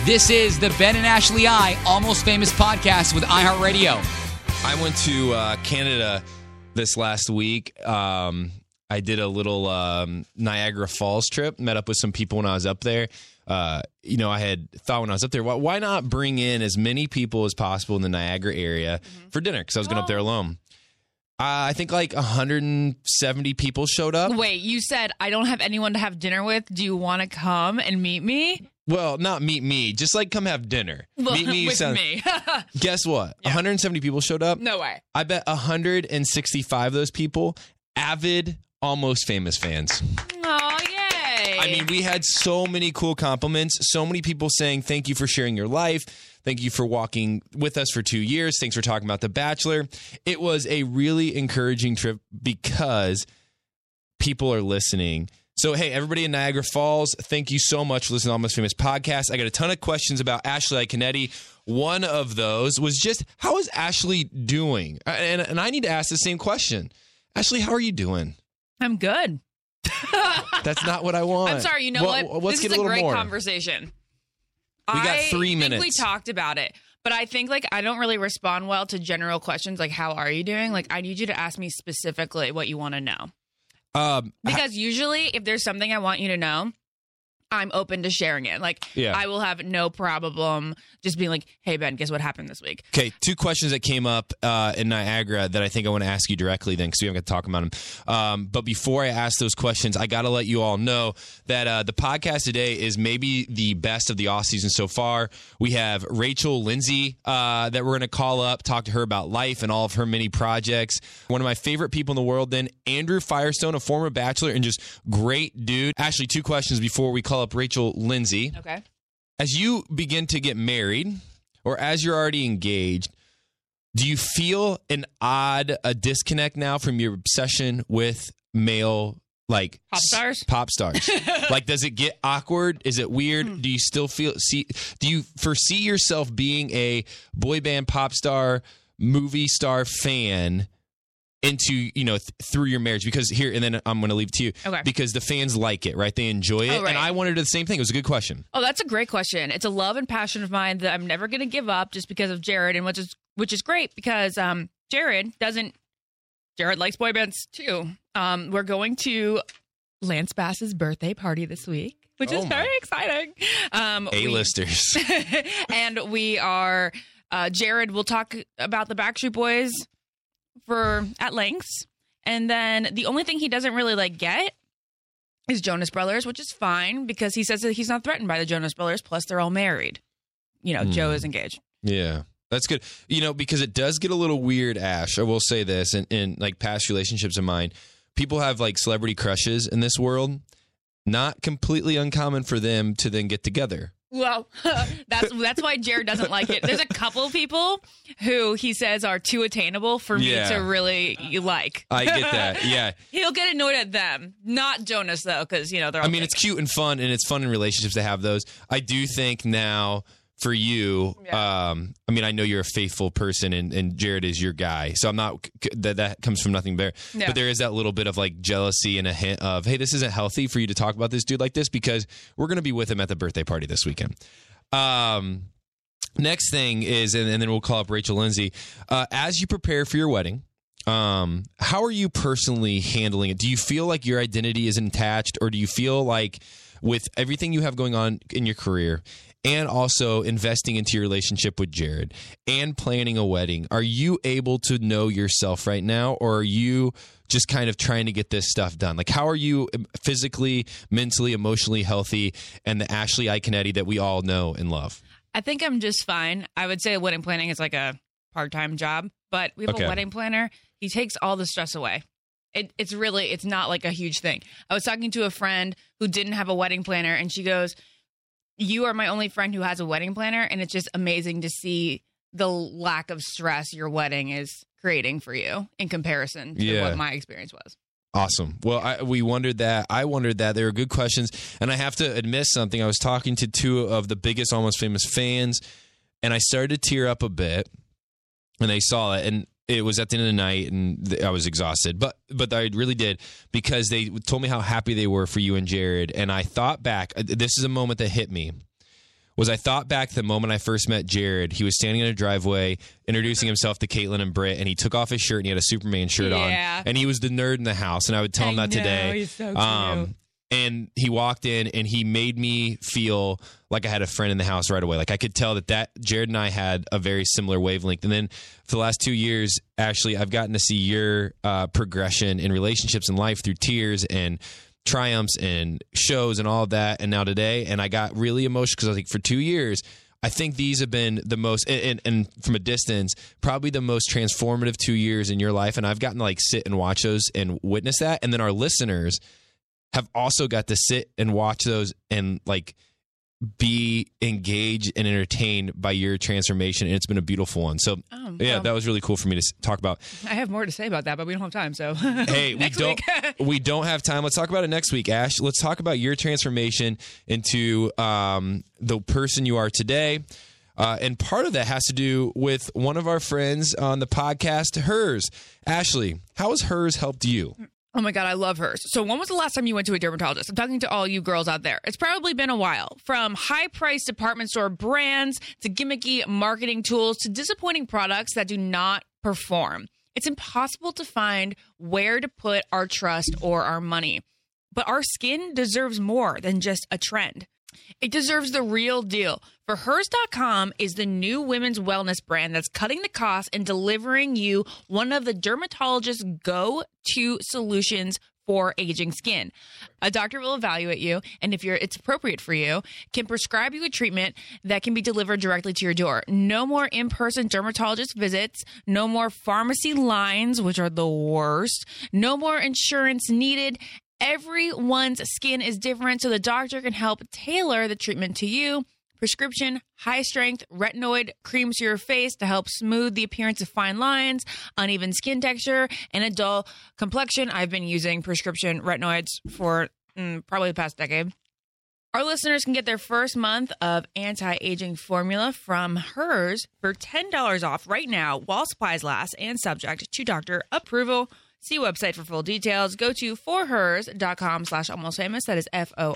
This is the Ben and Ashley I Almost Famous podcast with iHeartRadio. I went to Canada this last week. I did a little Niagara Falls trip, met up with some people when I was up there. I had thought when I was up there, why not bring in as many people as possible in the Niagara area for dinner? Because I was going up there alone. I think like 170 people showed up. Wait, you said I don't have anyone to have dinner with. Do you want to come and meet me? Well, not meet me, just like come have dinner. Well, meet me with me. Guess what? Yeah. 170 people showed up. No way. I bet 165 of those people, avid, almost famous fans. Oh, yay. I mean, we had so many cool compliments, so many people saying thank you for sharing your life. Thank you for walking with us for 2 years. Thanks for talking about The Bachelor. It was a really encouraging trip because people are listening. So, hey, everybody in Niagara Falls, thank you so much for listening to Almost Famous Podcast. I got a ton of questions about Ashley Iaconetti. One of those was just, how is Ashley doing? And I need to ask the same question. Ashley, how are you doing? I'm good. That's not what I want. I'm sorry. You know what? Let's This get is a great more. conversation. We got 3 minutes. I think we talked about it, but I think I don't really respond well to general questions like, how are you doing? Like, I need you to ask me specifically what you want to know. Because usually if there's something I want you to know, I'm open to sharing it. I will have no problem just being like, hey, Ben, guess what happened this week? Okay, 2 questions that came up in Niagara that I think I want to ask you directly then because we haven't got to talk about them. But before I ask those questions, I got to let you all know that the podcast today is maybe the best of the off-season so far. We have Rachel Lindsay that we're going to call up, talk to her about life and all of her many projects. One of my favorite people in the world then, Andrew Firestone, a former Bachelor and just great dude. Actually, 2 questions before we call up Rachel Lindsay. Okay. As you begin to get married, or as you're already engaged, do you feel a disconnect now from your obsession with male, like Pop stars? Pop stars. Like, does it get awkward? Is it weird? Do you still do you foresee yourself being a boy band pop star, movie star fan into, through your marriage? Because here, and then I'm going to leave it to you. Okay. Because the fans like it, right? They enjoy it. Right. And I wanted to do the same thing. It was a good question. Oh, that's a great question. It's a love and passion of mine that I'm never going to give up just because of Jared, and which is great because Jared likes boy bands too. We're going to Lance Bass's birthday party this week, which is very exciting. A-listers. And we are, Jared will talk about the Backstreet Boys at lengths. And then the only thing he doesn't really get is Jonas Brothers, which is fine because he says that he's not threatened by the Jonas Brothers. Plus, they're all married. Joe is engaged. Yeah, that's good. Because it does get a little weird, Ash. I will say this, in like past relationships of mine, people have like celebrity crushes in this world. Not completely uncommon for them to then get together. Well, that's why Jared doesn't like it. There's a couple of people who he says are too attainable for me to really like. I get that. Yeah. He'll get annoyed at them. Not Jonas, though, because, they're all it's cute and fun, and it's fun in relationships to have those. I do think now for you, I know you're a faithful person, and Jared is your guy. So I'm not, that comes from nothing there. Yeah. But there is that little bit of like jealousy and a hint of, hey, this isn't healthy for you to talk about this dude like this because we're going to be with him at the birthday party this weekend. Next thing is, and then we'll call up Rachel Lindsay. As you prepare for your wedding, how are you personally handling it? Do you feel like your identity is attached, or do you feel like with everything you have going on in your career and also investing into your relationship with Jared and planning a wedding, are you able to know yourself right now, or are you just kind of trying to get this stuff done? Like, how are you physically, mentally, emotionally healthy, and the Ashley Iaconetti that we all know and love? I think I'm just fine. I would say wedding planning is like a part-time job, but we have a wedding planner. He takes all the stress away. It's not like a huge thing. I was talking to a friend who didn't have a wedding planner, and she goes, you are my only friend who has a wedding planner, and it's just amazing to see the lack of stress your wedding is creating for you in comparison to what my experience was. Awesome. Well, we wondered that. I wondered that. They were good questions. And I have to admit something. I was talking to 2 of the biggest Almost Famous fans, and I started to tear up a bit, and they saw it. And it was at the end of the night, and I was exhausted. But I really did, because they told me how happy they were for you and Jared. And I thought back, this is a moment that hit me. was I thought back to the moment I first met Jared. He was standing in a driveway introducing himself to Caitlin and Britt, and he took off his shirt and he had a Superman shirt on. And he was the nerd in the house, and I would tell him that today. He's so cute. And he walked in and he made me feel like I had a friend in the house right away. Like I could tell that Jared and I had a very similar wavelength. And then for the last 2 years, Ashley, I've gotten to see your progression in relationships and life through tears and triumphs and shows and all of that. And now today, and I got really emotional because I was like, for 2 years, I think these have been the most, and from a distance, probably the most transformative 2 years in your life. And I've gotten to like sit and watch those and witness that. And then our listeners have also got to sit and watch those and like be engaged and entertained by your transformation. And it's been a beautiful one. So that was really cool for me to talk about. I have more to say about that, but we don't have time. So hey, we don't have time. Let's talk about it next week, Ash. Let's talk about your transformation into the person you are today. And part of that has to do with one of our friends on the podcast, Hers. Ashley, how has Hers helped you? Oh my God, I love Hers. So when was the last time you went to a dermatologist? I'm talking to all you girls out there. It's probably been a while. From high-priced department store brands to gimmicky marketing tools to disappointing products that do not perform. It's impossible to find where to put our trust or our money. But our skin deserves more than just a trend. It deserves the real deal. For Hers.com is the new women's wellness brand that's cutting the cost and delivering you one of the dermatologist's go-to solutions for aging skin. A doctor will evaluate you, and if it's appropriate for you, can prescribe you a treatment that can be delivered directly to your door. No more in-person dermatologist visits, no more pharmacy lines, which are the worst, no more insurance needed. Everyone's skin is different, so the doctor can help tailor the treatment to you. Prescription, high-strength retinoid creams to your face to help smooth the appearance of fine lines, uneven skin texture, and a dull complexion. I've been using prescription retinoids for probably the past decade. Our listeners can get their first month of anti-aging formula from Hers for $10 off right now while supplies last and subject to doctor approval. See website for full details. Go to forhers.com/almostfamous. That is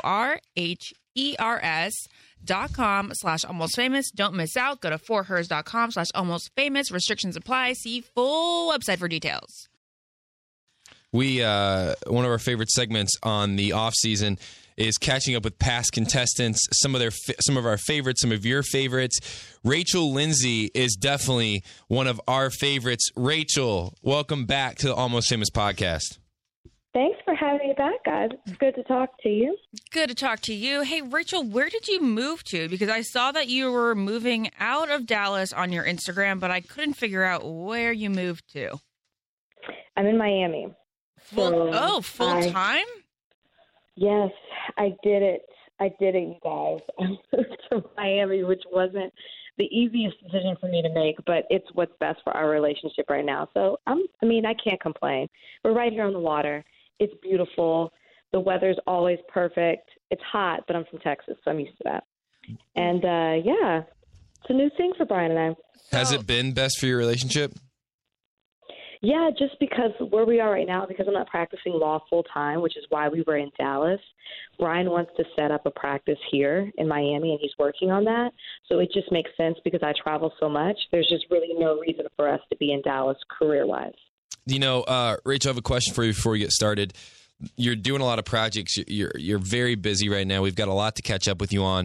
FORHERS.com/almostfamous. Don't miss out. Go to forhers.com/almostfamous. Restrictions apply. See full website for details. We one of our favorite segments on the off season is catching up with past contestants, some of our favorites, some of your favorites. Rachel Lindsay is definitely one of our favorites. Rachel, welcome back to the Almost Famous podcast. Thanks for having me back, guys. It's good to talk to you. Good to talk to you. Hey, Rachel, where did you move to? Because I saw that you were moving out of Dallas on your Instagram, but I couldn't figure out where you moved to. I'm in Miami. Full time? Yes, I did it. You guys. I moved to Miami, which wasn't the easiest decision for me to make, but it's what's best for our relationship right now. So, I can't complain. We're right here on the water. It's beautiful. The weather's always perfect. It's hot, but I'm from Texas, so I'm used to that. And, it's a new thing for Brian and I. Has it been best for your relationship? Yeah, just because where we are right now, because I'm not practicing law full time, which is why we were in Dallas. Brian wants to set up a practice here in Miami, and he's working on that. So it just makes sense because I travel so much. There's just really no reason for us to be in Dallas career-wise. Rachel, I have a question for you before we get started. You're doing a lot of projects. You're very busy right now. We've got a lot to catch up with you on.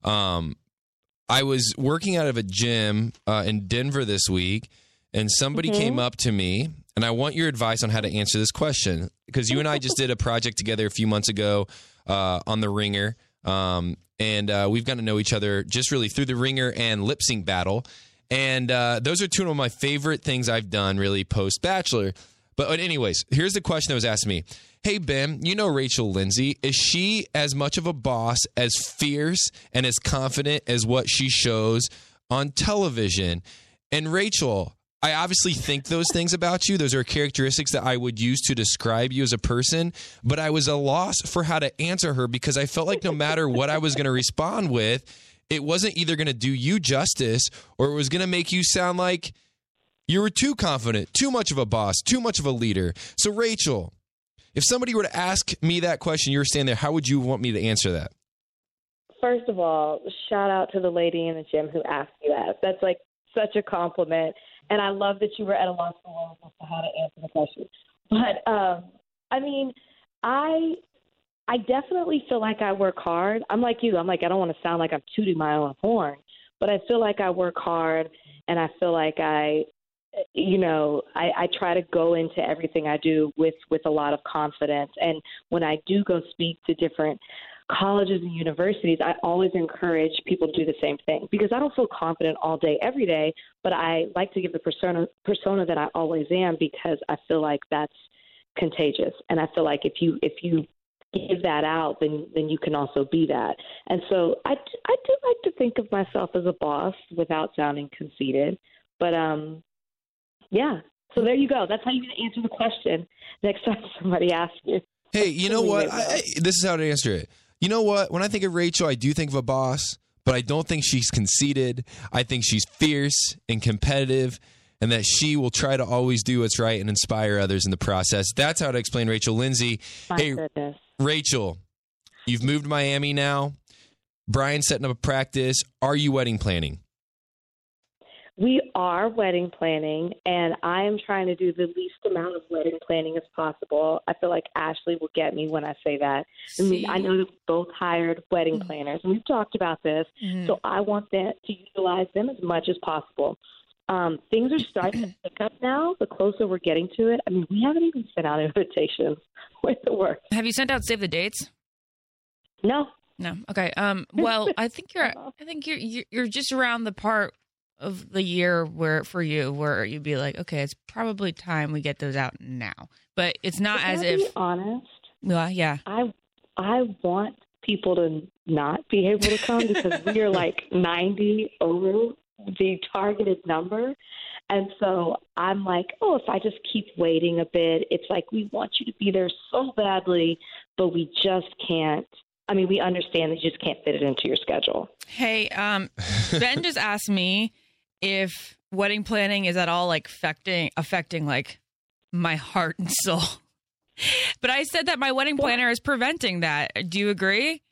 I was working out of a gym in Denver this week, and somebody came up to me, and I want your advice on how to answer this question, because you and I just did a project together a few months ago on The Ringer, and we've gotten to know each other just really through The Ringer and Lip Sync Battle, and those are two of my favorite things I've done really post-Bachelor. But anyways, here's the question that was asked me. Hey, Ben, you know Rachel Lindsay. Is she as much of a boss, as fierce, and as confident as what she shows on television? And Rachel, I obviously think those things about you. Those are characteristics that I would use to describe you as a person, but I was at a loss for how to answer her because I felt like no matter what I was going to respond with, it wasn't either going to do you justice or it was going to make you sound like you were too confident, too much of a boss, too much of a leader. So, Rachel, if somebody were to ask me that question, you were standing there, how would you want me to answer that? first of all, shout out to the lady in the gym who asked you that. That's like such a compliment. And I love that you were at a loss for words as to how to answer the question. But, I mean, I definitely feel like I work hard. I'm like you. I'm like, I don't want to sound like I'm tooting my own horn, but I feel like I work hard, and I feel like I try to go into everything I do with a lot of confidence. And when I do go speak to different colleges and universities, I always encourage people to do the same thing, because I don't feel confident all day, every day, but I like to give the persona that I always am, because I feel like that's contagious. And I feel like if you give that out, then you can also be that. And so I do like to think of myself as a boss without sounding conceited. But yeah. So there you go. That's how you're going to answer the question next time somebody asks you. Hey, you know what? This is how to answer it. You know what? When I think of Rachel, I do think of a boss, but I don't think she's conceited. I think she's fierce and competitive, and that she will try to always do what's right and inspire others in the process. That's how to explain Rachel Lindsay. My goodness. Rachel, you've moved to Miami now. Brian's setting up a practice. Are you wedding planning? We are wedding planning, and I am trying to do the least amount of wedding planning as possible. I feel like Ashley will get me when I say that. I mean, I know that we both hired wedding planners, and we've talked about this, so I want to utilize them as much as possible. Things are starting to pick up now, the closer we're getting to it. I mean, we haven't even sent out invitations with the work. Have you sent out save the dates? No. Okay. Well, I think you're just around the part of the year where you'd be like, okay, it's probably time we get those out now. But it's not as if. To be honest. Well, yeah. I want people to not be able to come, because we are like 90 over the targeted number. And so I'm like, if I just keep waiting a bit, it's like, we want you to be there so badly, but we just can't. I mean, we understand that you just can't fit it into your schedule. Hey, Ben just asked me if wedding planning is at all like affecting like my heart and soul. But I said that my wedding planner is preventing that. Do you agree?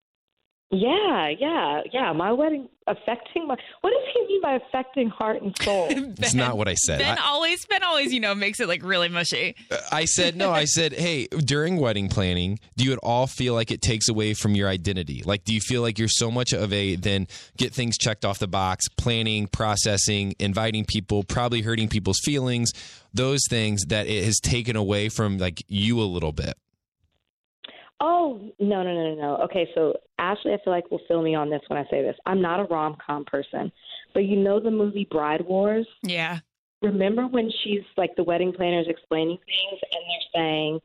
Yeah. My wedding affecting what does he mean by affecting heart and soul? It's not what I said. Ben always, makes it like really mushy. I said, hey, during wedding planning, do you at all feel like it takes away from your identity? Like, do you feel like you're so much of then get things checked off the box, planning, processing, inviting people, probably hurting people's feelings, those things, that it has taken away from like you a little bit? Oh, no. Okay, so Ashley, I feel like will fill me on this when I say this. I'm not a rom-com person, but you know the movie Bride Wars? Yeah. Remember when she's like the wedding planner is explaining things and they're saying,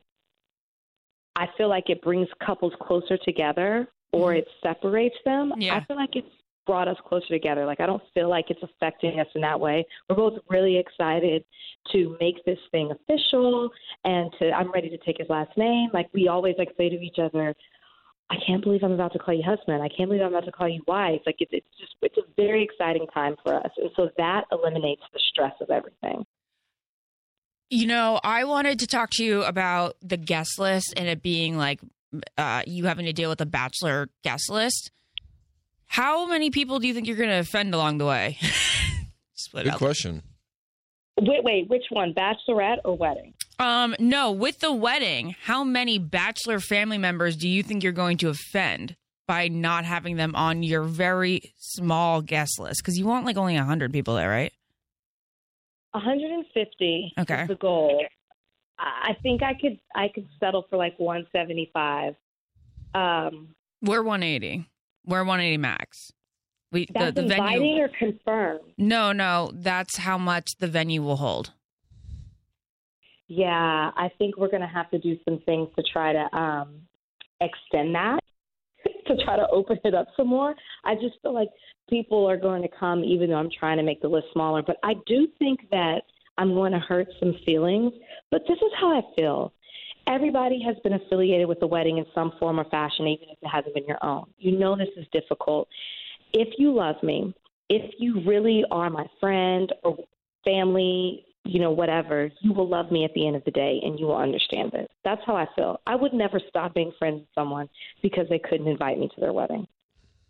I feel like it brings couples closer together or it separates them? Yeah. I feel like it's brought us closer together. Like, I don't feel like it's affecting us in that way. We're both really excited to make this thing official, and I'm ready to take his last name. Like, we always like say to each other, I can't believe I'm about to call you husband. I can't believe I'm about to call you wife. Like, it's a very exciting time for us. And so that eliminates the stress of everything. You know, I wanted to talk to you about the guest list and it being like you having to deal with a bachelor guest list. How many people do you think you're going to offend along the way? Good question. Wait, which one? Bachelorette or wedding? No, with the wedding, how many bachelor family members do you think you're going to offend by not having them on your very small guest list? Because you want like only 100 people there, right? 150 is the goal. I think I could settle for like 175. We're 180. We're 180 max. That's the inviting venue, or confirmed? No, that's how much the venue will hold. Yeah, I think we're going to have to do some things to try to extend that, to try to open it up some more. I just feel like people are going to come, even though I'm trying to make the list smaller. But I do think that I'm going to hurt some feelings. But this is how I feel. Everybody has been affiliated with the wedding in some form or fashion, even if it hasn't been your own. You know this is difficult. If you love me, if you really are my friend or family, whatever, you will love me at the end of the day and you will understand it. That's how I feel. I would never stop being friends with someone because they couldn't invite me to their wedding.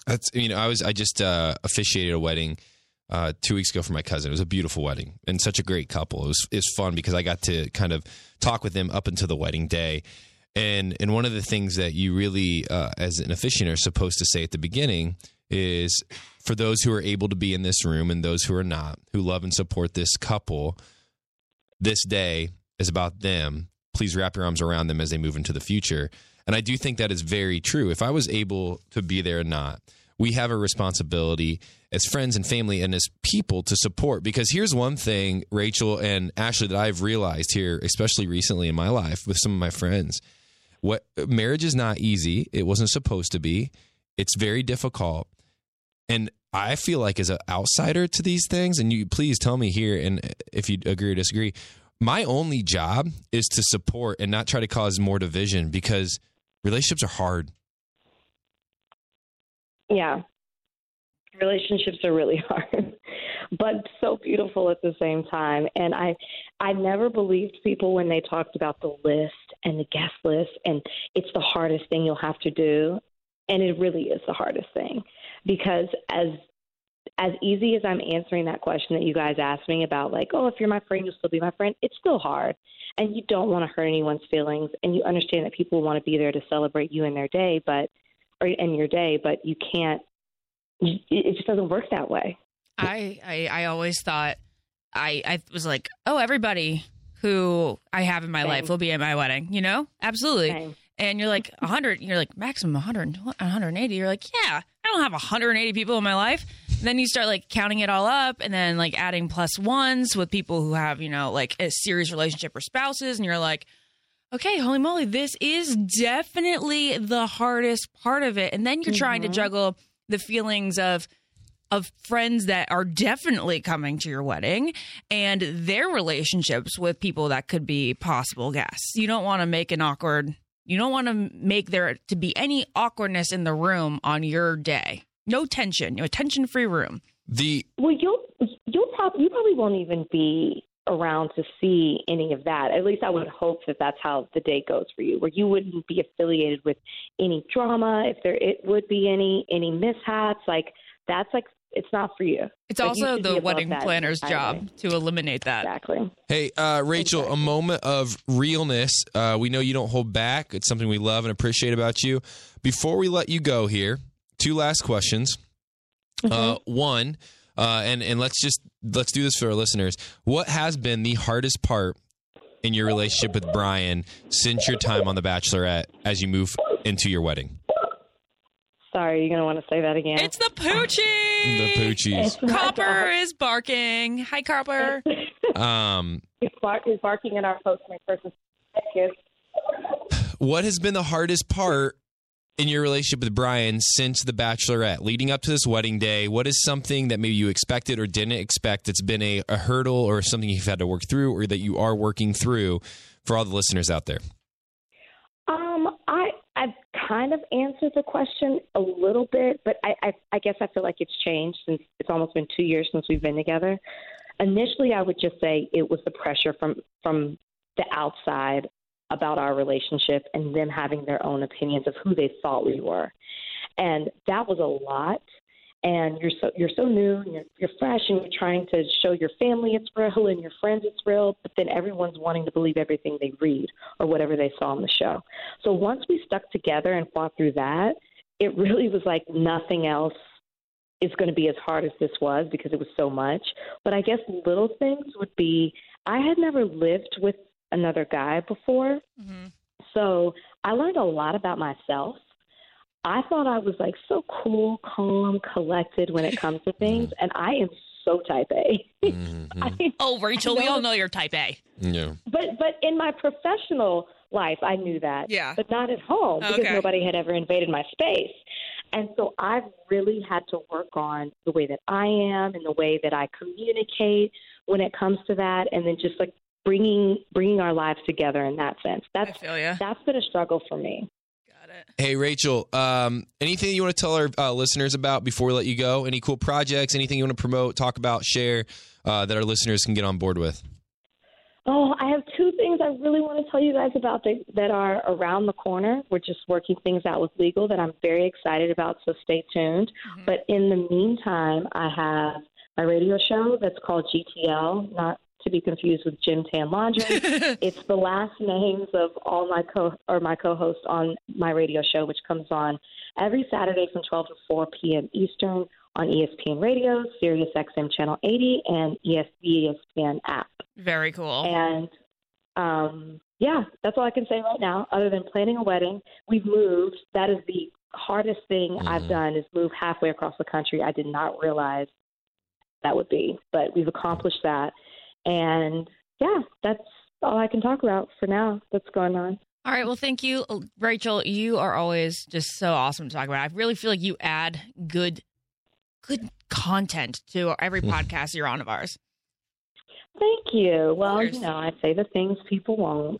That's, I just officiated a wedding 2 weeks ago for my cousin. It was a beautiful wedding and such a great couple. It was fun because I got to kind of talk with them up until the wedding day. And one of the things that you really, as an officiant, are supposed to say at the beginning is, for those who are able to be in this room and those who are not, who love and support this couple, this day is about them. Please wrap your arms around them as they move into the future. And I do think that is very true. If I was able to be there or not, we have a responsibility as friends and family and as people to support. Because here's one thing, Rachel and Ashley, that I've realized here, especially recently in my life with some of my friends. Marriage is not easy. It wasn't supposed to be. It's very difficult. And I feel like, as an outsider to these things, and you please tell me here, and if you agree or disagree, my only job is to support and not try to cause more division, because relationships are hard. Yeah. Relationships are really hard, but so beautiful at the same time. And I never believed people when they talked about the list and the guest list, and it's the hardest thing you'll have to do. And it really is the hardest thing, because as easy as I'm answering that question that you guys asked me about, like, oh, if you're my friend, you'll still be my friend, it's still hard. And you don't want to hurt anyone's feelings, and you understand that people want to be there to celebrate you and their day, but your day, but you can't. It just doesn't work that way. I always thought, I was like, oh, everybody who I have in my life will be at my wedding, Absolutely. Same. And you're like 100, you're like maximum 100, 180. You're like, yeah, I don't have 180 people in my life. And then you start like counting it all up, and then like adding plus ones with people who have, like a serious relationship or spouses. And you're like, okay, holy moly, this is definitely the hardest part of it. And then you're trying to juggle the feelings of friends that are definitely coming to your wedding and their relationships with people that could be possible guests. You don't want to make there to be any awkwardness in the room on your day. No tension, tension-free room. You probably won't even be around to see any of that. At least I would hope that that's how the day goes for you, where you wouldn't be affiliated with any drama, if it would be any mishaps. Like, that's like, it's not for you. It's like, also the wedding planner's job to eliminate that. Exactly. Hey, Rachel, a moment of realness. We know you don't hold back. It's something we love and appreciate about you. Before we let you go here, 2 last questions. One, and let's do this for our listeners. What has been the hardest part in your relationship with Brian since your time on The Bachelorette as you move into your wedding? Sorry, you're going to want to say that again. It's the poochie. The poochies. Copper is barking. Hi, Copper. He's barking at our postman person. What has been the hardest part in your relationship with Brian since The Bachelorette, leading up to this wedding day? What is something that maybe you expected or didn't expect that's been a hurdle or something you've had to work through or that you are working through for all the listeners out there? I've kind of answered the question a little bit, but I guess I feel like it's changed since it's almost been 2 years since we've been together. Initially, I would just say it was the pressure from the outside about our relationship and them having their own opinions of who they thought we were. And that was a lot. And you're so new and you're fresh and you're trying to show your family it's real and your friends it's real, but then everyone's wanting to believe everything they read or whatever they saw on the show. So once we stuck together and fought through that, it really was like nothing else is going to be as hard as this was because it was so much. But I guess little things would be, I had never lived with another guy before. So I learned a lot about myself. I thought I was like so cool, calm, collected when it comes to things, and I am so type A. Oh, Rachel, we all know you're type A. Yeah. But in my professional life, I knew that. Yeah. But not at home because nobody had ever invaded my space. And so I've really had to work on the way that I am and the way that I communicate when it comes to that, and then just like bringing our lives together in that sense. I feel ya. That's been a struggle for me. Hey, Rachel, anything you want to tell our listeners about before we let you go? Any cool projects, anything you want to promote, talk about, share that our listeners can get on board with? Oh, I have two things I really want to tell you guys about that are around the corner. We're just working things out with legal that I'm very excited about, so stay tuned. Mm-hmm. But in the meantime, I have my radio show that's called GTL, not to be confused with Gym Tan Laundry. It's the last names of all my co-hosts on my radio show, which comes on every Saturday from 12 to 4 p.m. Eastern on ESPN Radio, Sirius XM Channel 80, and ESPN app. Very cool. And, that's all I can say right now, other than planning a wedding. We've moved. That is the hardest thing I've done, is move halfway across the country. I did not realize that would be, but we've accomplished that. And, that's all I can talk about for now that's going on. All right. Well, thank you, Rachel. You are always just so awesome to talk about. I really feel like you add good content to every podcast you're on of ours. Thank you. Well, I say the things people won't.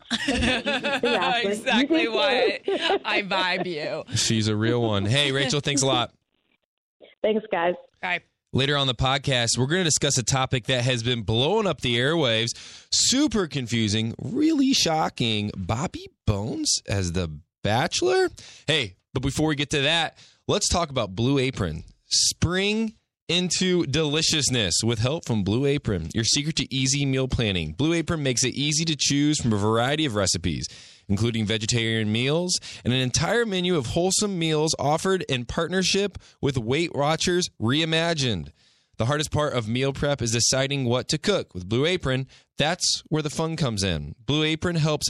Exactly why I vibe you. She's a real one. Hey, Rachel, thanks a lot. Thanks, guys. Bye. Later on the podcast, we're going to discuss a topic that has been blowing up the airwaves. Super confusing, really shocking. Bobby Bones as the Bachelor? Hey, but before we get to that, let's talk about Blue Apron. Spring into deliciousness with help from Blue Apron, your secret to easy meal planning. Blue Apron makes it easy to choose from a variety of recipes, including vegetarian meals and an entire menu of wholesome meals offered in partnership with Weight Watchers Reimagined. The hardest part of meal prep is deciding what to cook. With Blue Apron, that's where the fun comes in. Blue Apron helps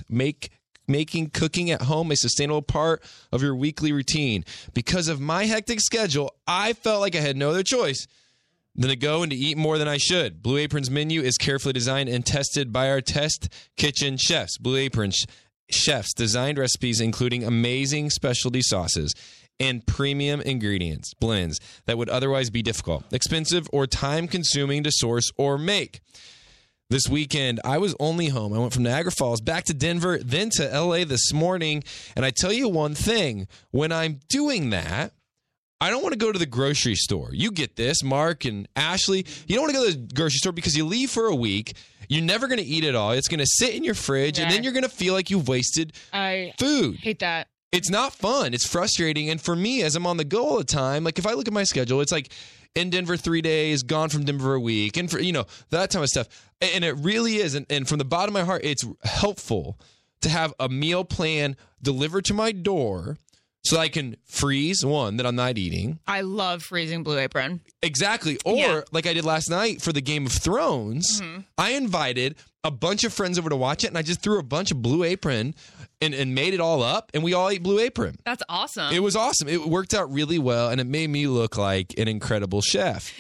making cooking at home a sustainable part of your weekly routine. Because of my hectic schedule, I felt like I had no other choice than to go and to eat more than I should. Blue Apron's menu is carefully designed and tested by our test kitchen chefs. Blue Apron chefs designed recipes including amazing specialty sauces and premium ingredients, blends that would otherwise be difficult, expensive, or time-consuming to source or make. This weekend, I was only home. I went from Niagara Falls back to Denver, then to LA this morning. And I tell you one thing, when I'm doing that, I don't want to go to the grocery store. You get this, Mark and Ashley. You don't want to go to the grocery store because you leave for a week. You're never going to eat it all. It's going to sit in your fridge, and then you're going to feel like you've wasted food. Hate that. It's not fun. It's frustrating. And for me, as I'm on the go all the time, like if I look at my schedule, it's like in Denver 3 days, gone from Denver a week, and for that type of stuff. And it really is. And from the bottom of my heart, it's helpful to have a meal plan delivered to my door so I can freeze one that I'm not eating. I love freezing Blue Apron. Exactly. Or like I did last night for the Game of Thrones, I invited a bunch of friends over to watch it, and I just threw a bunch of Blue Apron and made it all up, and we all ate Blue Apron. That's awesome. It was awesome. It worked out really well, and it made me look like an incredible chef.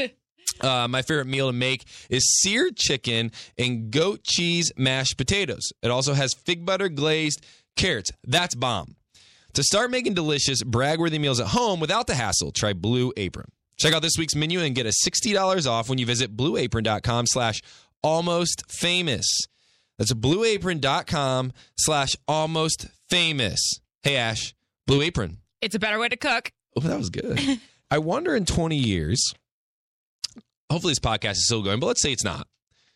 My favorite meal to make is seared chicken and goat cheese mashed potatoes. It also has fig butter glazed carrots. That's bomb. To start making delicious, brag-worthy meals at home without the hassle, try Blue Apron. Check out this week's menu and get a $60 off when you visit blueapron.com/almostfamous. That's blueapron.com/almostfamous. Hey, Ash, Blue Apron. It's a better way to cook. Oh, that was good. I wonder in 20 years, hopefully this podcast is still going, but let's say it's not.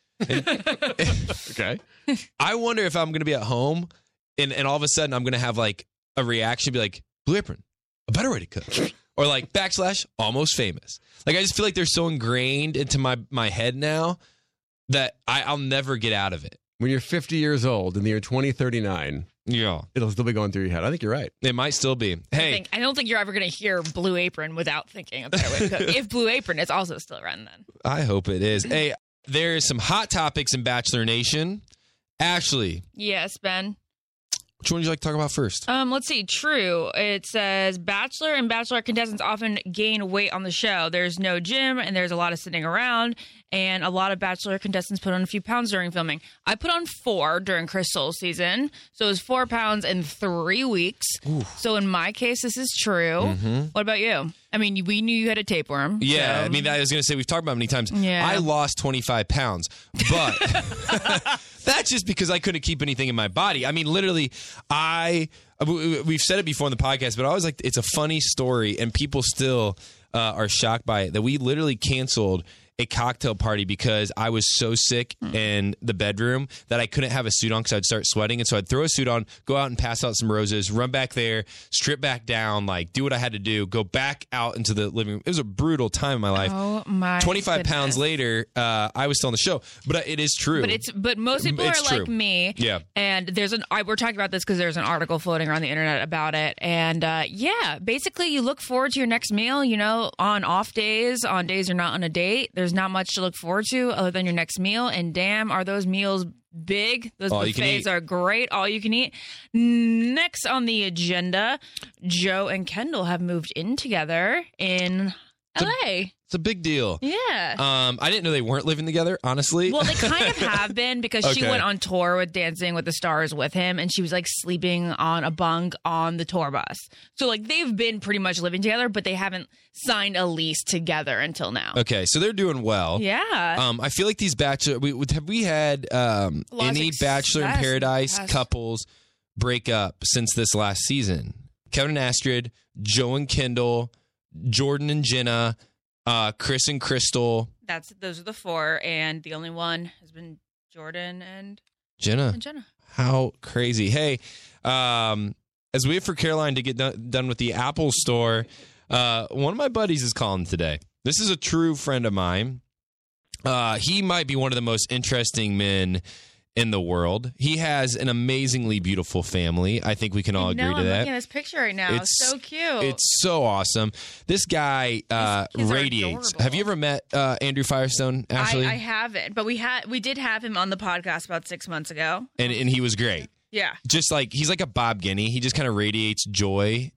Okay. I wonder if I'm going to be at home and all of a sudden I'm going to have like a reaction, be like, Blue Apron, a better way to cook. Or like /almost famous. Like I just feel like they're so ingrained into my head now that I'll never get out of it. When you're 50 years old in the year 2039, it'll still be going through your head. I think you're right. It might still be. Hey, I don't think you're ever going to hear Blue Apron without thinking of better way to cook. If Blue Apron is also still around then. I hope it is. Hey, there's some hot topics in Bachelor Nation. Ashley. Yes, Ben. Which one would you like to talk about first? Let's see. True. It says Bachelor and Bachelorette contestants often gain weight on the show. There's no gym and there's a lot of sitting around, and a lot of Bachelor contestants put on a few pounds during filming. I put on 4 during Crystal's season, so it was 4 pounds in 3 weeks. Ooh. So in my case, this is true. Mm-hmm. What about you? I mean, we knew you had a tapeworm. Yeah, so. I mean, I was going to say, we've talked about it many times. Yeah. I lost 25 pounds, but that's just because I couldn't keep anything in my body. I mean, literally, we've said it before in the podcast, but I was like, it's a funny story, and people still are shocked by it, that we literally canceled a cocktail party because I was so sick in the bedroom that I couldn't have a suit on because I'd start sweating. And so I'd throw a suit on, go out and pass out some roses, run back there, strip back down, like do what I had to do, go back out into the living room. It was a brutal time in my life. Oh my 25 goodness. pounds later, I was still on the show. But it is true. But most people are true. like me. Yeah. And we're talking about this because there's an article floating around the internet about it. And basically you look forward to your next meal, on off days, on days you're not on a date. There's not much to look forward to other than your next meal. And damn, are those meals big? Those buffets are great. All you can eat. Next on the agenda, Joe and Kendall have moved in together in LA. It's a big deal. Yeah. I didn't know they weren't living together, honestly. Well, they kind of have been because she Okay. went on tour with Dancing with the Stars with him, and she was like sleeping on a bunk on the tour bus. So like they've been pretty much living together, but they haven't signed a lease together until now. Okay, so they're doing well. Yeah. I feel like these have we had any Bachelor in Paradise couples break up since this last season? Kevin and Astrid, Joe and Kendall, Jordan and Jenna, Chris and Crystal. Those are the four, and the only one has been Jordan and Jenna. Jenna. How crazy. Hey, as we wait for Caroline to get done with the Apple store, one of my buddies is calling today. This is a true friend of mine. He might be one of the most interesting men in the world. He has an amazingly beautiful family. I think we can all agree to I'm that. looking at his picture right now. It's so cute. It's so awesome. This guy radiates. Have you ever met Andrew Firestone, Ashley? I haven't, but we did have him on the podcast about 6 months ago. And he was great. Yeah. Just like, he's like a Bob Guinea. He just kind of radiates joy.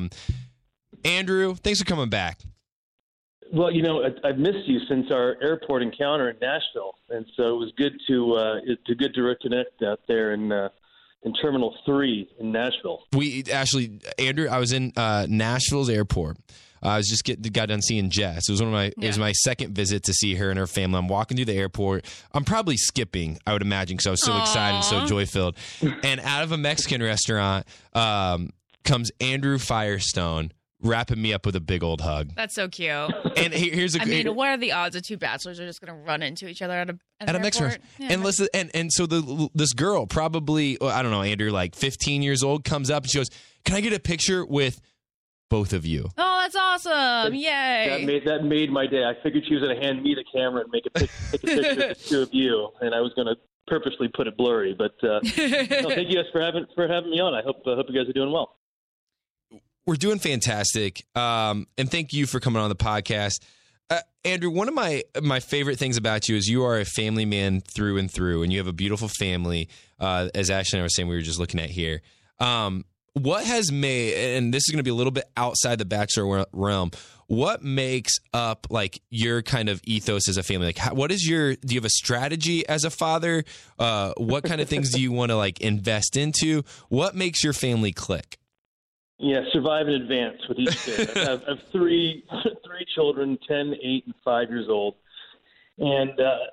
Andrew, thanks for coming back. Well, I've missed you since our airport encounter in Nashville, and so it was good to reconnect out there in Terminal 3 in Nashville. Andrew, I was in Nashville's airport. I was just got done seeing Jess. It was it was my second visit to see her and her family. I'm walking through the airport. I'm probably skipping, I would imagine, because I was so excited and so joy filled. And out of a Mexican restaurant comes Andrew Firestone, wrapping me up with a big old hug. That's so cute. And here's what are the odds that two bachelors are just going to run into each other at a Mexican restaurant? And listen, and so this girl, probably, I don't know, Andrew, like 15 years old, comes up and she goes, "Can I get a picture with both of you?" Oh, that's awesome! Yay! That made my day. I figured she was going to hand me the camera and take a picture of the two of you, and I was going to purposely put it blurry. But thank you guys for having me on. I hope you guys are doing well. We're doing fantastic, and thank you for coming on the podcast. Andrew, one of my favorite things about you is you are a family man through and through, and you have a beautiful family, as Ashley and I were saying we were just looking at here. What has made, and this is going to be a little bit outside the Bachelor realm, what makes up like your kind of ethos as a family? Like, do you have a strategy as a father? What kind of things do you want to like invest into? What makes your family click? Yeah, survive in advance with each kid. I have three children, 10, 8, and 5 years old. And,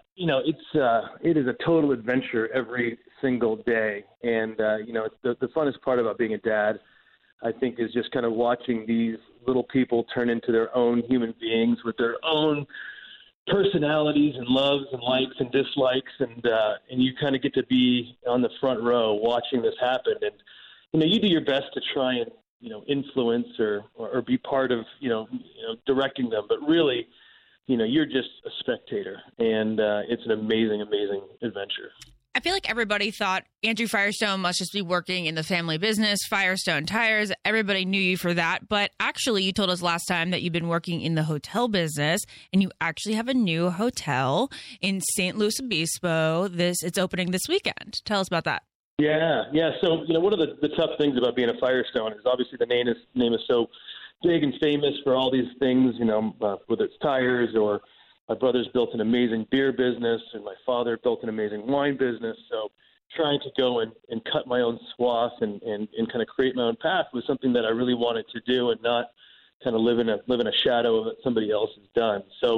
it is a total adventure every single day. And, the funnest part about being a dad, I think, is just kind of watching these little people turn into their own human beings with their own personalities and loves and likes and dislikes. And you kind of get to be on the front row watching this happen. And, you do your best to try and, influence or be part of, directing them. But really, you're just a spectator. And it's an amazing, amazing adventure. I feel like everybody thought Andrew Firestone must just be working in the family business, Firestone Tires. Everybody knew you for that. But actually, you told us last time that you've been working in the hotel business, and you actually have a new hotel in St. Lucie Obispo. It's opening this weekend. Tell us about that. Yeah. So, one of the tough things about being a Firestone is obviously the name is so big and famous for all these things, whether it's tires or my brother's built an amazing beer business and my father built an amazing wine business. So trying to go and cut my own swath and kind of create my own path was something that I really wanted to do and not kind of live in a shadow of what somebody else has done. So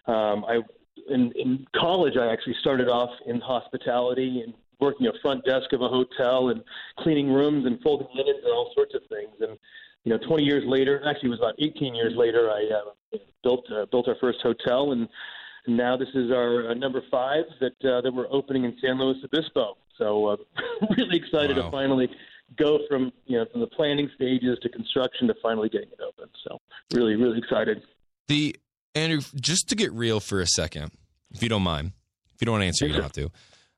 in college, I actually started off in hospitality and working a front desk of a hotel and cleaning rooms and folding linens and all sorts of things. And, 20 years later, actually it was about 18 years later, I built our first hotel. And And now this is our number 5 that we're opening in San Luis Obispo. So really excited to finally go from the planning stages to construction to finally getting it open. So really, really excited. Andrew, just to get real for a second, if you don't mind, if you don't want to answer, you don't have to.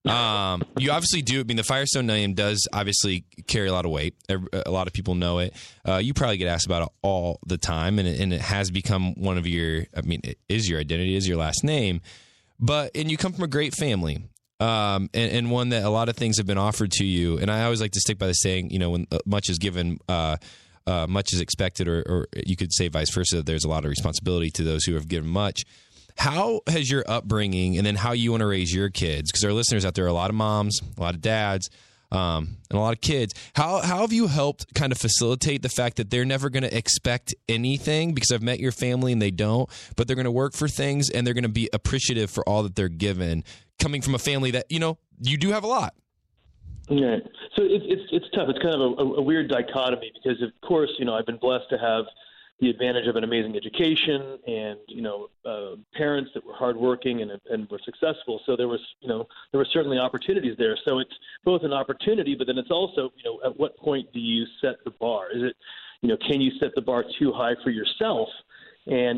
You obviously do. I mean, the Firestone name does obviously carry a lot of weight. A lot of people know it. You probably get asked about it all the time, and it has become one of your. I mean, it is your identity, is your last name, and you come from a great family, and one that a lot of things have been offered to you. And I always like to stick by the saying, when much is given, much is expected, or you could say vice versa. There's a lot of responsibility to those who have given much. How has your upbringing, and then how you want to raise your kids, because our listeners out there are a lot of moms, a lot of dads, and a lot of kids. How have you helped kind of facilitate the fact that they're never going to expect anything, because I've met your family and they don't, but they're going to work for things and they're going to be appreciative for all that they're given, coming from a family that, you do have a lot. Yeah. So it's tough. It's kind of a weird dichotomy because, of course, I've been blessed to have the advantage of an amazing education and, parents that were hardworking and were successful. So there were certainly opportunities there. So it's both an opportunity, but then it's also, at what point do you set the bar? Is it, can you set the bar too high for yourself? And,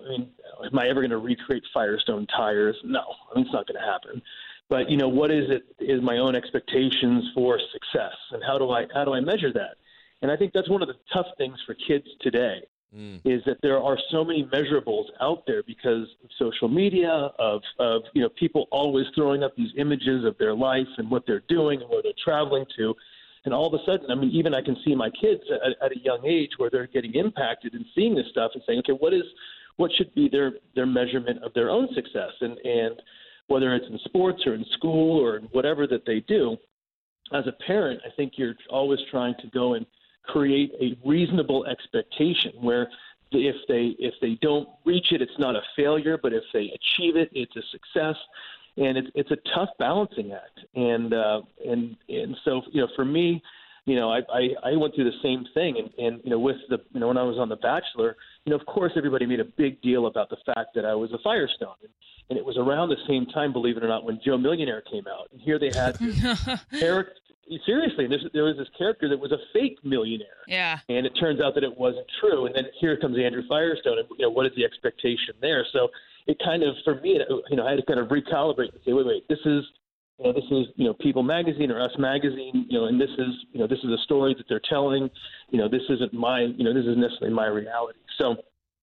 am I ever going to recreate Firestone tires? No, it's not going to happen. But, what is my own expectations for success, and how do I measure that? And I think that's one of the tough things for kids today. Is that there are so many measurables out there because of social media, of people always throwing up these images of their life and what they're doing and where they're traveling to. And all of a sudden, even I can see my kids at a young age where they're getting impacted and seeing this stuff and saying, okay, what should be their measurement of their own success? And whether it's in sports or in school or whatever that they do, as a parent, I think you're always trying to go and create a reasonable expectation where if they don't reach it, it's not a failure, but if they achieve it, it's a success. And it's a tough balancing act. And so, for me, I went through the same thing. And with when I was on The Bachelor, of course, everybody made a big deal about the fact that I was a Firestone. And it was around the same time, believe it or not, when Joe Millionaire came out. And here they had character. Seriously, there was this character that was a fake millionaire. Yeah. And it turns out that it wasn't true. And then here comes Andrew Firestone, and what is the expectation there? So it kind of, for me, I had to kind of recalibrate and say, wait, this is People Magazine or Us Magazine, and this is a story that they're telling. This isn't this isn't necessarily my reality. So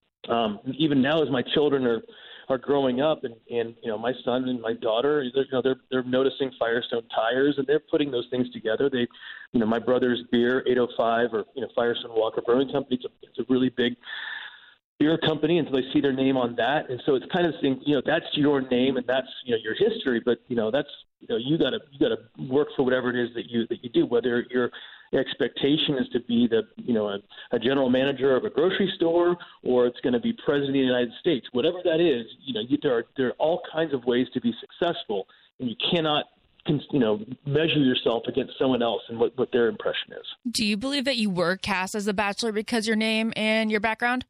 even now, as my children are growing up, and my son and my daughter, they're noticing Firestone tires, and they're putting those things together. They, my brother's beer, 805, or Firestone Walker Brewing Company. It's a really big beer company, and so they see their name on that, and so it's kind of saying, that's your name and that's your history, but that's you got to work for whatever it is that you do, whether your expectation is to be a general manager of a grocery store, or it's going to be president of the United States. Whatever that is, there are all kinds of ways to be successful, and you cannot measure yourself against someone else and what their impression is. Do you believe that you were cast as The Bachelor because your name and your background?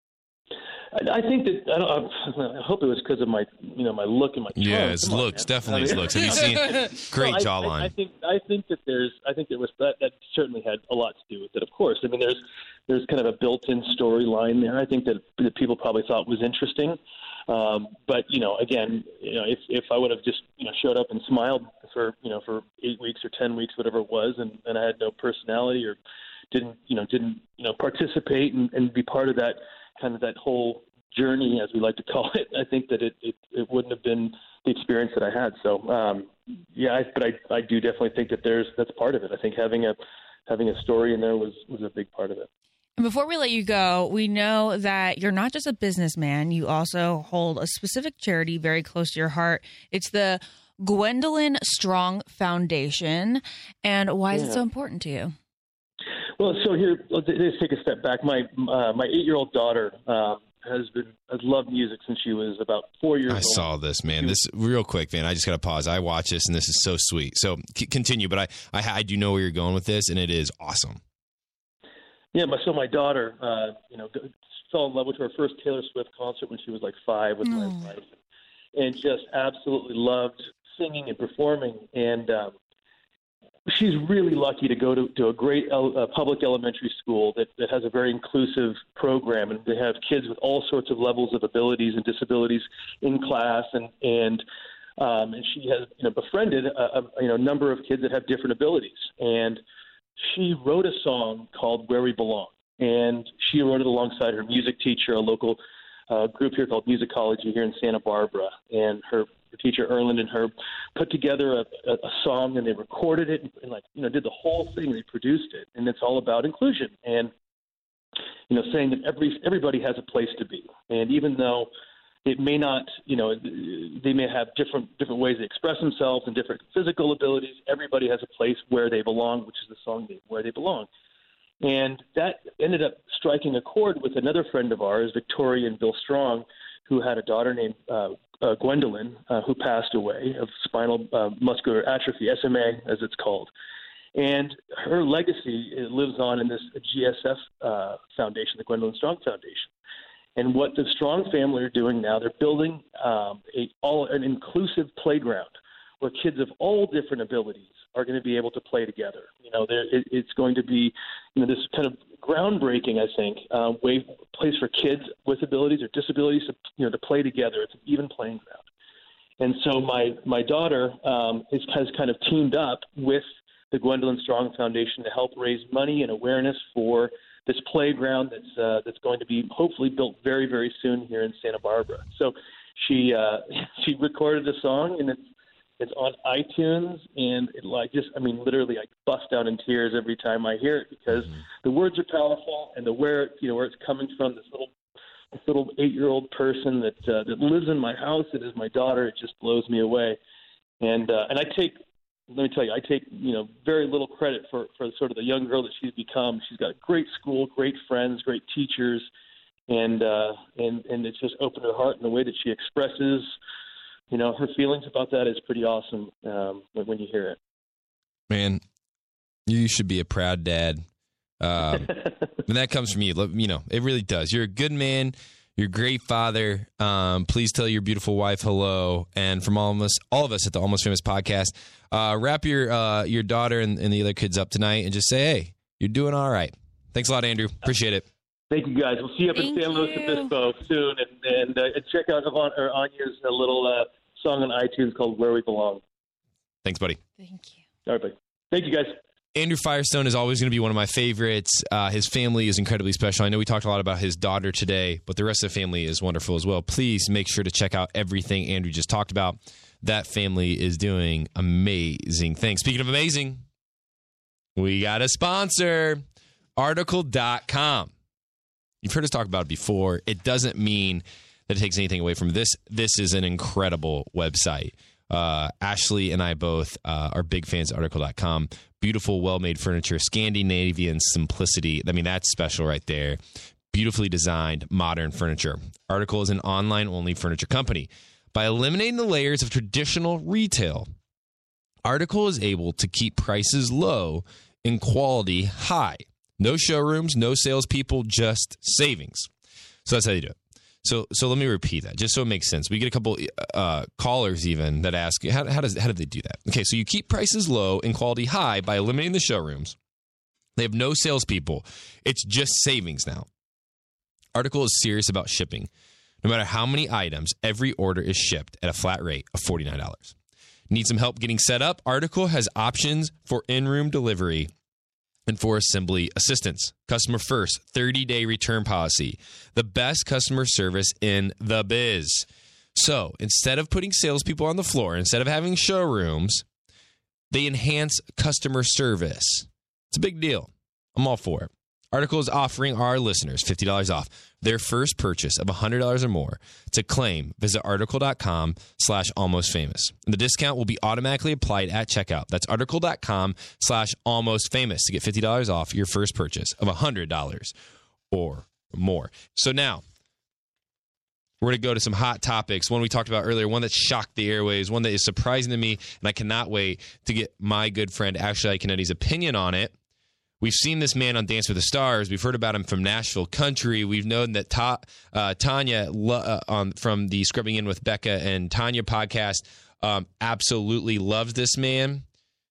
I think that I hope it was because of my my look and my charm. Yeah, it's looks, definitely his looks. Have you seen great jawline? I think that there was that certainly had a lot to do with it. Of course, there's kind of a built-in storyline there. I think that people probably thought was interesting. But again, if I would have just showed up and smiled for 8 weeks or 10 weeks, whatever it was, and I had no personality or didn't participate and be part of that kind of that whole journey, as we like to call it, I think that it wouldn't have been the experience that I had. So but I do definitely think that that's part of it. I think having a story in there was a big part of it. And before we let you go, we know that you're not just a businessman. You also hold a specific charity very close to your heart. It's the Gwendolyn Strong Foundation. And why is it so important to you? Well, so here, let's take a step back. My 8-year-old daughter has loved music since she was about 4 years old. I saw this, man. This real quick, man. I just got to pause. I watch this, and this is so sweet. So continue, but I do know where you're going with this, and it is awesome. Yeah, so my daughter, fell in love with her first Taylor Swift concert when she was like 5 with my wife. and just absolutely loved singing and performing. And she's really lucky to go to a great public elementary school that has a very inclusive program, and they have kids with all sorts of levels of abilities and disabilities in class, and she has befriended a number of kids that have different abilities. And she wrote a song called "Where We Belong," and she wrote it alongside her music teacher, a local group here called Musicology here in Santa Barbara, and her teacher Erland and her put together a song, and they recorded it and did the whole thing. They produced it, and it's all about inclusion and saying that everybody has a place to be, and even though it may not, they may have different ways to express themselves and different physical abilities, everybody has a place where they belong, which is the song "Where They Belong." And that ended up striking a chord with another friend of ours, Victoria and Bill Strong, who had a daughter named Gwendolyn, who passed away of spinal muscular atrophy, SMA as it's called. And her legacy lives on in this GSF Foundation, the Gwendolyn Strong Foundation. And what the Strong family are doing now, they're building an inclusive playground where kids of all different abilities are going to be able to play together. It's going to be, this kind of groundbreaking, I think, place for kids with abilities or disabilities to play together. It's an even playing ground. And so my daughter has kind of teamed up with the Gwendolyn Strong Foundation to help raise money and awareness for this playground that's going to be hopefully built very, very soon here in Santa Barbara. So she recorded a song, and it's on iTunes, and literally I bust out in tears every time I hear it, because the words are powerful, and where it's coming from, this little 8-year-old person that lives in my house, that is my daughter. It just blows me away. And let me tell you, I take very little credit for sort of the young girl that she's become. She's got a great school, great friends, great teachers, and it's just opened her heart in the way that she expresses her feelings about that is pretty awesome when you hear it. Man, you should be a proud dad. And that comes from you. It really does. You're a good man. You're a great father. Please tell your beautiful wife hello. And from all of us at the Almost Famous podcast, wrap your daughter and the other kids up tonight and just say, hey, you're doing all right. Thanks a lot, Andrew. Appreciate it. Thank you, guys. We'll see you up in San Luis Obispo soon. And check out Anya's little song on iTunes called "Where We Belong." Thanks, buddy. Thank you. All right, buddy. Thank you, guys. Andrew Firestone is always going to be one of my favorites. His family is incredibly special. I know we talked a lot about his daughter today, but the rest of the family is wonderful as well. Please make sure to check out everything Andrew just talked about. That family is doing amazing things. Speaking of amazing, we got a sponsor, Article.com. You've heard us talk about it before. It doesn't mean that it takes anything away from this. This is an incredible website. Ashley and I both are big fans of Article.com. Beautiful, well-made furniture, Scandinavian simplicity. I mean, that's special right there. Beautifully designed, modern furniture. Article is an online-only furniture company. By eliminating the layers of traditional retail, Article is able to keep prices low and quality high. No showrooms, no salespeople, just savings. So that's how you do it. So let me repeat that, just so it makes sense. We get a couple callers even that ask, how do they do that? Okay, so you keep prices low and quality high by eliminating the showrooms. They have no salespeople. It's just savings now. Article is serious about shipping. No matter how many items, every order is shipped at a flat rate of $49. Need some help getting set up? Article has options for in-room delivery and for assembly assistance. Customer first, 30-day return policy. The best customer service in the biz. So instead of putting salespeople on the floor, instead of having showrooms, they enhance customer service. It's a big deal. I'm all for it. Article is offering our listeners $50 off their first purchase of $100 or more. To claim, visit article.com/almostfamous. The discount will be automatically applied at checkout. That's article.com/almostfamous to get $50 off your first purchase of $100 or more. So now, we're going to go to some hot topics. One we talked about earlier, one that shocked the airwaves, one that is surprising to me, and I cannot wait to get my good friend Ashley Iconetti's opinion on it. we've seen this man on Dance with the Stars. We've heard about him from Nashville Country. We've known that Tanya from the Scrubbing In with Becca and Tanya podcast absolutely loves this man.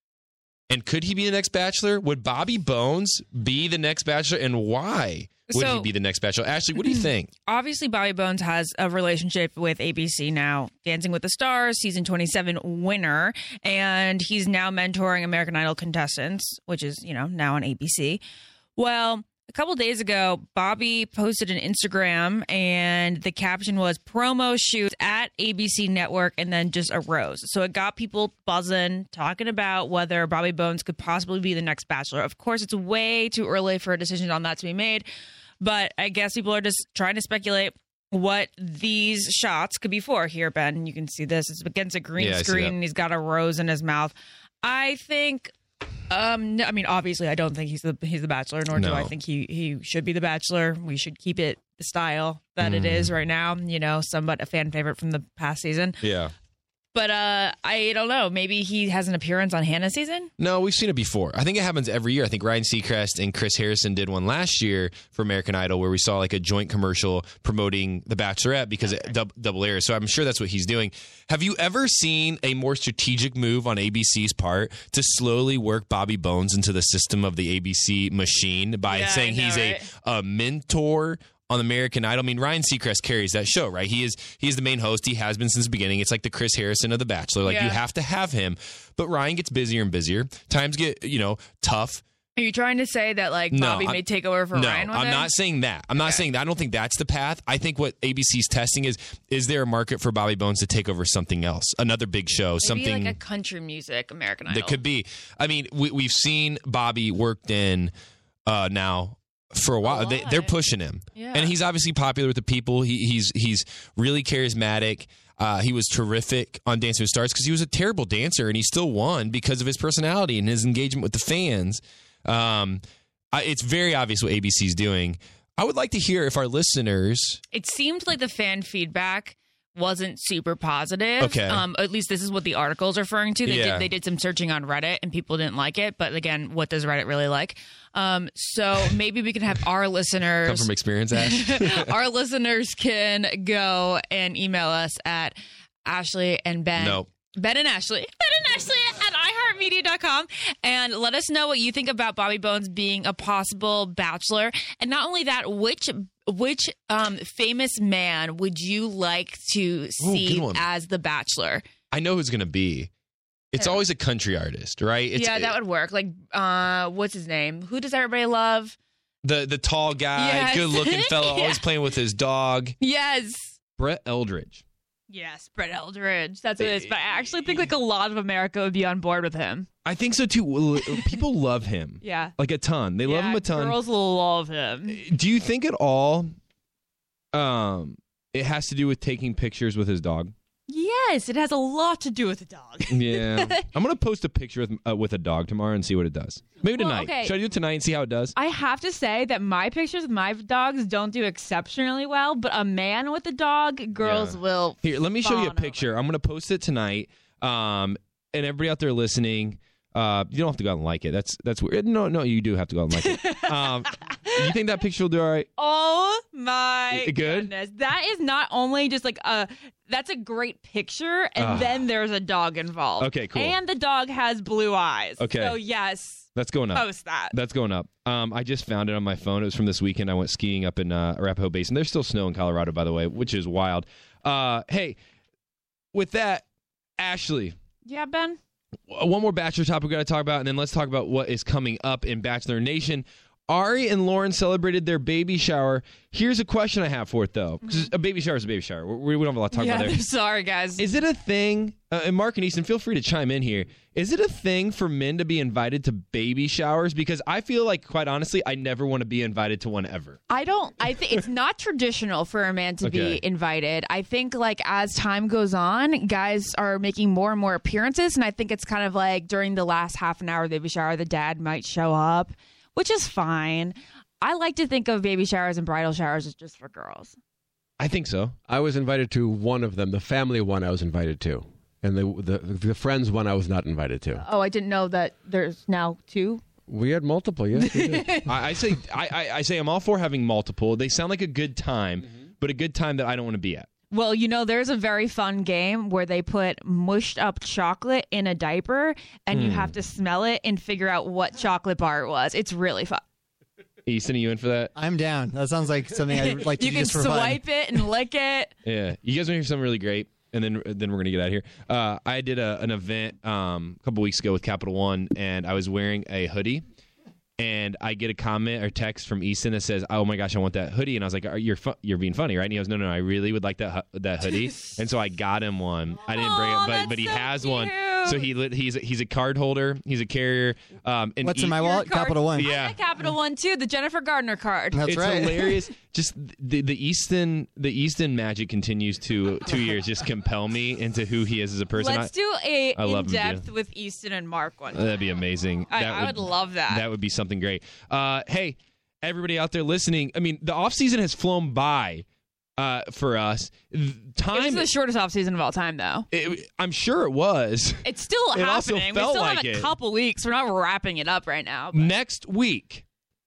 And could he be the next Bachelor? Would Bobby Bones be the next Bachelor? And why would he be the next Bachelor? Ashley, what do you think? Obviously, Bobby Bones has a relationship with ABC now, Dancing with the Stars, season 27 winner. And he's now mentoring American Idol contestants, which is, now on ABC. Well, a couple days ago, Bobby posted an Instagram, and the caption was promo shoots at ABC Network, and then just a rose. So it got people buzzing, talking about whether Bobby Bones could possibly be the next Bachelor. Of course, it's way too early for a decision on that to be made, but I guess people are just trying to speculate what these shots could be for. Here, Ben, you can see this. It's against a green screen, and he's got a rose in his mouth. I think... obviously, I don't think he's the Bachelor, nor do I think he should be the Bachelor. We should keep it the style that it is right now. Somewhat a fan favorite from the past season. Yeah. But I don't know. Maybe he has an appearance on Hannah's season? No, we've seen it before. I think it happens every year. I think Ryan Seacrest and Chris Harrison did one last year for American Idol where we saw like a joint commercial promoting The Bachelorette because it double airs. So I'm sure that's what he's doing. Have you ever seen a more strategic move on ABC's part to slowly work Bobby Bones into the system of the ABC machine by saying he's a mentor on American Idol? I mean, Ryan Seacrest carries that show, right? He is the main host. He has been since the beginning. It's like the Chris Harrison of The Bachelor. Like, you have to have him. But Ryan gets busier and busier. Times get, tough. Are you trying to say that, Bobby may take over for Ryan one day? I'm not saying that. I'm not saying that. I don't think that's the path. I think what ABC's testing is there a market for Bobby Bones to take over something else? Another big show? Maybe something like a country music American Idol. That could be. I mean, we've seen Bobby worked in now for a while. They're pushing him. Yeah. And he's obviously popular with the people. He's really charismatic. He was terrific on Dancing with the Stars because he was a terrible dancer, and he still won because of his personality and his engagement with the fans. It's very obvious what ABC's doing. I would like to hear if our listeners... It seemed like the fan feedback wasn't super positive. Okay. At least this is what the article's referring to. They did some searching on Reddit, and people didn't like it. But again, what does Reddit really like? So maybe we can have our listeners... Come from experience, Ash? Our listeners can go and email us at Ashley and Ben. No. Ben and Ashley at iHeartMedia.com, and let us know what you think about Bobby Bones being a possible Bachelor. And not only that, which famous man would you like to see as the Bachelor? I know who's going to be. It's always a country artist, right? That would work. Like, what's his name? Who does everybody love? The tall guy, good-looking fellow, always playing with his dog. Yes. Brett Eldridge. Yes, Brett Eldridge. That's what it is. But I actually think a lot of America would be on board with him. I think so too. People love him. Yeah. Like a ton. They love him a ton. Girls love him. Do you think at all it has to do with taking pictures with his dog? Yes, it has a lot to do with the dog. Yeah. I'm going to post a picture with a dog tomorrow and see what it does. Maybe tonight. Okay. Should I do it tonight and see how it does? I have to say that my pictures with my dogs don't do exceptionally well, but a man with a dog, girls will. Here, let me show you a picture. I'm going to post it tonight. And everybody out there listening, you don't have to go out and like it. That's weird. No, you do have to go out and like it. You think that picture will do all right? Oh my Good? goodness. That is not only just that's a great picture, and then there's a dog involved. Okay, cool. And the dog has blue eyes. Okay. So yes. That's going up. Post that. That's going up. I just found it on my phone. It was from this weekend. I went skiing up in Arapahoe Basin. There's still snow in Colorado, by the way, which is wild. Hey, with that, Ashley. Yeah, Ben? One more Bachelor topic we got to talk about, and then let's talk about what is coming up in Bachelor Nation. Ari and Lauren celebrated their baby shower. Here's a question I have for it, though. Because a baby shower is a baby shower. We don't have a lot to talk about there. Sorry, guys. Is it a thing, and Mark and Easton, feel free to chime in here. Is it a thing for men to be invited to baby showers? Because I feel like, quite honestly, I never want to be invited to one ever. I think it's not traditional for a man to be invited. I think, as time goes on, guys are making more and more appearances, and I think it's kind of like during the last half an hour of the baby shower, the dad might show up, which is fine. I like to think of baby showers and bridal showers as just for girls. I think so. I was invited to one of them, the family one I was invited to. And the friends one I was not invited to. Oh, I didn't know that there's now two? We had multiple, yes. We did. I say I'm all for having multiple. They sound like a good time, but a good time that I don't want to be at. Well, there's a very fun game where they put mushed up chocolate in a diaper, and you have to smell it and figure out what chocolate bar it was. It's really fun. Easton, are you in for that? I'm down. That sounds like something I'd like to do just for fun. You can swipe it and lick it. Yeah. You guys want to hear something really great? And then we're going to get out of here. I did an event a couple weeks ago with Capital One, and I was wearing a hoodie. And I get a comment or text from Easton that says, "Oh my gosh, I want that hoodie." And I was like, "You're being funny, right?" And he goes, "No, I really would like that hoodie." And so I got him one. I didn't bring it, but he has one. So he's a card holder. He's a carrier. And what's in my wallet? Capital One. Yeah, I got Capital One too. The Jennifer Gardner card. That's right. It's hilarious. Just the Easton magic continues to 2 years just compel me into who he is as a person. Let's do a in-depth with Easton and Mark one time. That'd be amazing. I would love that. That would be something great. Hey, everybody out there listening, I mean, the off season has flown by for us. It was the shortest off season of all time, though. I'm sure it was. It's still happening. Also we still like have a couple weeks. We're not wrapping it up right now. But. Next week,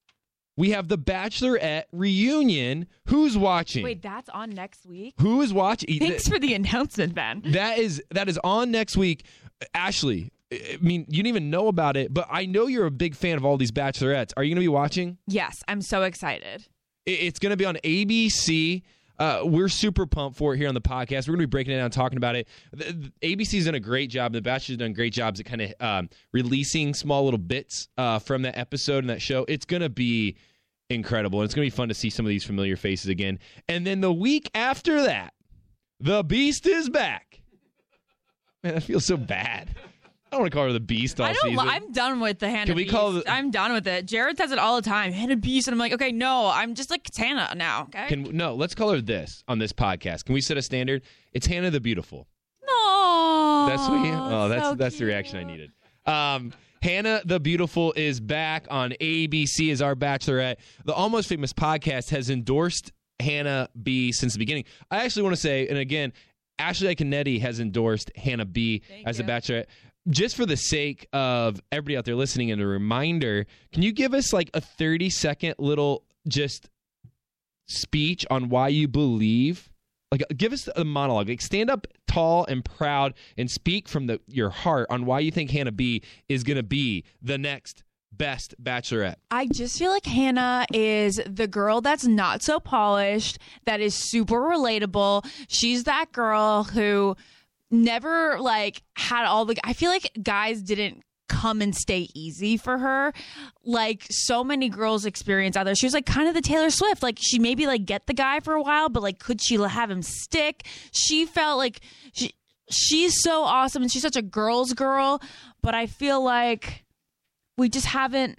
we have the Bachelorette reunion. Who's watching? Wait, that's on next week? Who is watching? Thanks for the announcement, Ben. That is on next week. Ashley, I mean, you didn't even know about it, but I know you're a big fan of all these Bachelorettes. Are you going to be watching? Yes, I'm so excited. It's going to be on ABC. We're super pumped for it here on the podcast. We're going to be breaking it down, talking about it. ABC's done a great job. The Bachelor's done great jobs at kind of releasing small little bits from that episode and that show. It's going to be incredible, and it's going to be fun to see some of these familiar faces again. And then the week after that, the Beast is back. Man, that feels so bad. I don't want to call her the Beast all season. I'm done with the Hannah Beast. I'm done with it. Jared says it all the time. Hannah Beast. And I'm like, okay, no, I'm just like Tana now. Okay. Let's call her this on this podcast. Can we set a standard? It's Hannah the Beautiful. No. That's sweet. Oh, that's so the reaction I needed. Hannah the Beautiful is back on ABC as our Bachelorette. The Almost Famous podcast has endorsed Hannah B since the beginning. I actually want to say, and again, Ashley Iaconetti has endorsed Hannah B as the Bachelorette. Just for the sake of everybody out there listening and a reminder, can you give us like a 30-second little just speech on why you believe? Like, give us a monologue. Like, stand up tall and proud and speak from your heart on why you think Hannah B is going to be the next best Bachelorette. I just feel like Hannah is the girl that's not so polished, that is super relatable. She's that girl who never like had all the. I feel like guys didn't come and stay easy for her like so many girls experience out there. She was like kind of the Taylor Swift. Like she maybe like get the guy for a while, but like could she have him stick? She felt like she's so awesome and she's such a girl's girl, but I feel like we just haven't.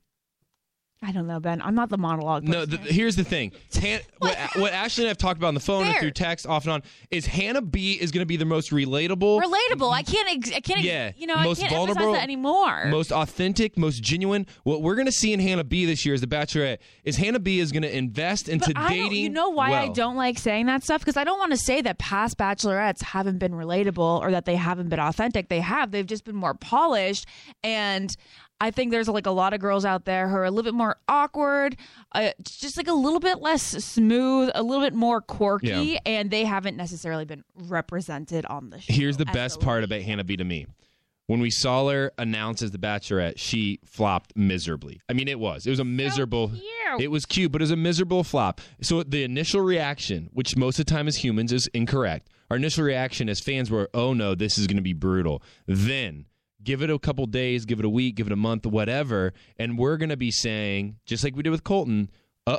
I don't know, Ben. I'm not the monologue person. No, here's the thing. What Ashley and I have talked about on the phone and through text off and on is Hannah B is going to be the most relatable. I can't. Yeah. Most I can't vulnerable, emphasize that anymore. Most authentic, most genuine. What we're going to see in Hannah B this year as the Bachelorette is Hannah B is going to invest into dating. You know why I don't like saying that stuff? Because I don't want to say that past Bachelorettes haven't been relatable or that they haven't been authentic. They have. They've just been more polished. And I think there's like a lot of girls out there who are a little bit more awkward, just like a little bit less smooth, a little bit more quirky, and they haven't necessarily been represented on the show. Here's the best part about Hannah B to me. When we saw her announced as the Bachelorette, she flopped miserably. I mean, it was a miserable. So cute. It was cute, but it was a miserable flop. So the initial reaction, which most of the time as humans is incorrect, our initial reaction as fans were, "Oh no, this is going to be brutal." Then give it a couple days, give it a week, give it a month, whatever, and we're going to be saying, just like we did with Colton,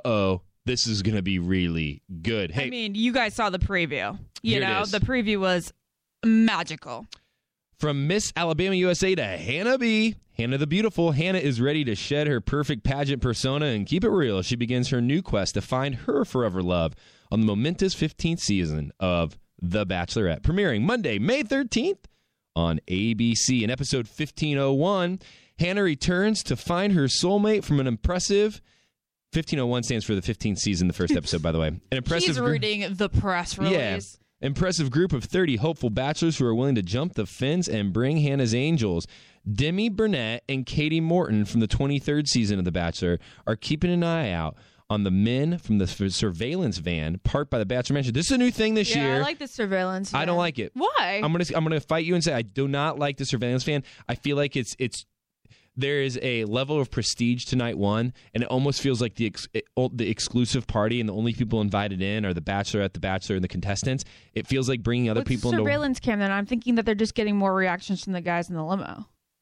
this is going to be really good. Hey, I mean, you guys saw the preview. The preview was magical. From Miss Alabama USA to Hannah B, Hannah the Beautiful, Hannah is ready to shed her perfect pageant persona and keep it real. She begins her new quest to find her forever love on the momentous 15th season of The Bachelorette, premiering Monday, May 13th. On ABC. In episode 1501, Hannah returns to find her soulmate from an impressive 1501 stands for the 15th season, the first episode, by the way. An impressive. She's reading the press release. Impressive group of 30 hopeful bachelors who are willing to jump the fence and bring Hannah's Angels. Demi Burnett and Katie Morton from the 23rd season of The Bachelor are keeping an eye out on the men from the surveillance van parked by the Bachelor Mansion. This is a new thing this year. I like the surveillance van. I don't like it. Why? I'm gonna fight you and say I do not like the surveillance van. I feel like there is a level of prestige to night one, and it almost feels like the exclusive party, and the only people invited in are the Bachelorette, the Bachelor, and the contestants. It feels like bringing other people into surveillance cam. Then I'm thinking that they're just getting more reactions from the guys in the limo.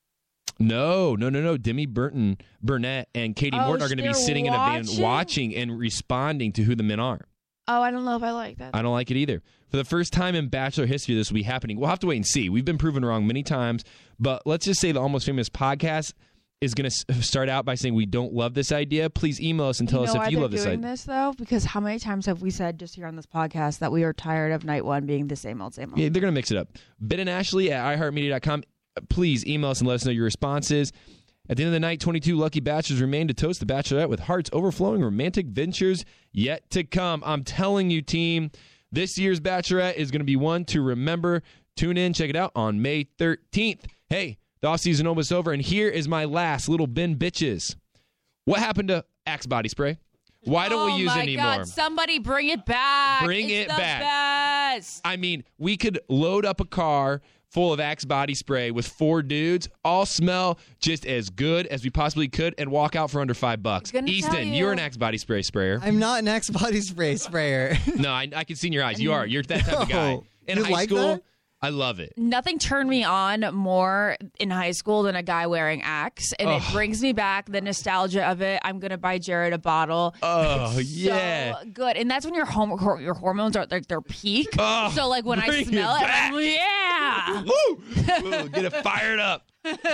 No. Demi Burnett and Katie Morton are going to be sitting in a van watching and responding to who the men are. Oh, I don't know if I like that. I don't like it either. For the first time in Bachelor history, this will be happening. We'll have to wait and see. We've been proven wrong many times, but let's just say the Almost Famous podcast is going to start out by saying we don't love this idea. Please email us and tell us if you love this idea. Doing this though, because how many times have we said just here on this podcast that we are tired of night one being the same old? Yeah, they're going to mix it up. Ben and Ashley at iHeartMedia.com. Please email us and let us know your responses. At the end of the night, 22 lucky bachelors remain to toast the Bachelorette with hearts overflowing romantic ventures yet to come. I'm telling you, team, this year's Bachelorette is going to be one to remember. Tune in, check it out on May 13th. Hey, the offseason almost over, and here is my last little Ben bitches. What happened to Axe body spray? Why don't we use it anymore? Oh, my God. Somebody bring it back. Bring it back. Best. I mean, we could load up a car full of Axe body spray with 4 dudes, all smell just as good as we possibly could, and walk out for under $5. Easton, you're an Axe body spray sprayer. I'm not an Axe body spray sprayer. No, I can see in your eyes. You are. You're that type of guy. In high school, that? I love it. Nothing turned me on more in high school than a guy wearing Axe, and it brings me back the nostalgia of it. I'm gonna buy Jared a bottle. Oh, yeah, so good. And that's when your hormones are like their peak. Oh, so like when I smell it, I'm like, yeah, woo, get it fired up,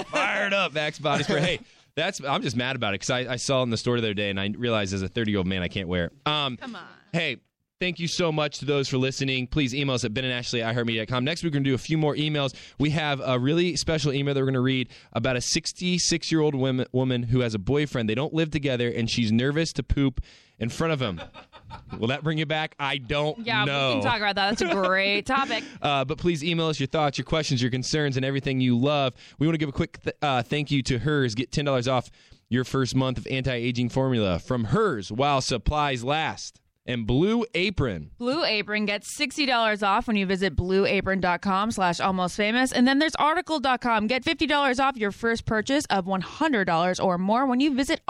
Axe body spray. Hey, I'm just mad about it because I saw it in the store the other day and I realized as a 30-year-old man I can't wear it. Come on. Hey. Thank you so much to those for listening. Please email us at benandashley@iheartmedia.com. Next week, we're going to do a few more emails. We have a really special email that we're going to read about a 66-year-old woman who has a boyfriend. They don't live together, and she's nervous to poop in front of him. Will that bring you back? I don't know. Yeah, we can talk about that. That's a great topic. But please email us your thoughts, your questions, your concerns, and everything you love. We want to give a quick thank you to Hers. Get $10 off your first month of anti-aging formula from Hers while supplies last. And Blue Apron. Blue Apron gets $60 off when you visit blueapron.com/almostfamous. And then there's article.com. Get $50 off your first purchase of $100 or more when you visit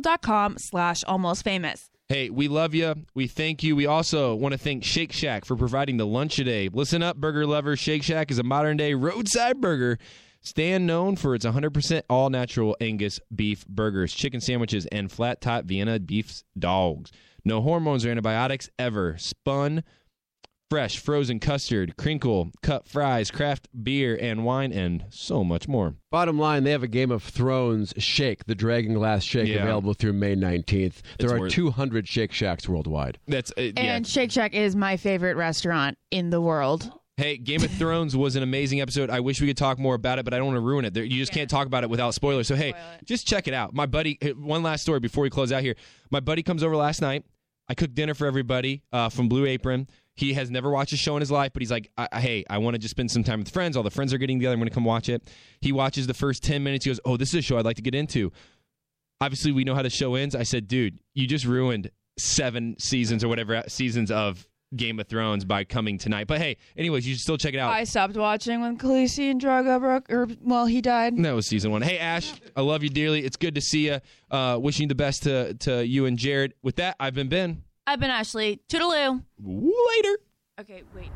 article.com/almostfamous. Hey, we love you. We thank you. We also want to thank Shake Shack for providing the lunch today. Listen up, burger lovers. Shake Shack is a modern-day roadside burger stand known for its 100% all-natural Angus beef burgers, chicken sandwiches, and flat-top Vienna beef dogs. No hormones or antibiotics ever. Spun, fresh, frozen custard, crinkle, cut fries, craft beer and wine, and so much more. Bottom line, they have a Game of Thrones shake, the Dragon Glass Shake, available through May 19th. There are 200 Shake Shacks worldwide. And Shake Shack is my favorite restaurant in the world. Hey, Game of Thrones was an amazing episode. I wish we could talk more about it, but I don't want to ruin it. You just can't talk about it without spoilers. So, hey, just check it out. My buddy, one last story before we close out here. My buddy comes over last night. I cooked dinner for everybody from Blue Apron. He has never watched a show in his life, but he's like, hey, I want to just spend some time with friends. All the friends are getting together. I'm going to come watch it. He watches the first 10 minutes. He goes, oh, this is a show I'd like to get into. Obviously, we know how the show ends. I said, dude, you just ruined 7 seasons or whatever seasons of Game of Thrones by coming tonight. But hey, anyways, you should still check it out. I stopped watching when Khaleesi and Drogo he died. That was season 1. Hey, Ash, I love you dearly. It's good to see you. Wishing you the best to you and Jared. With that, I've been Ben. I've been Ashley. Toodaloo. Later. Okay, wait.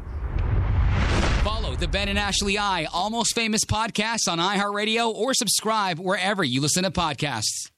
Follow the Ben and Ashley Almost Famous podcast on iHeartRadio or subscribe wherever you listen to podcasts.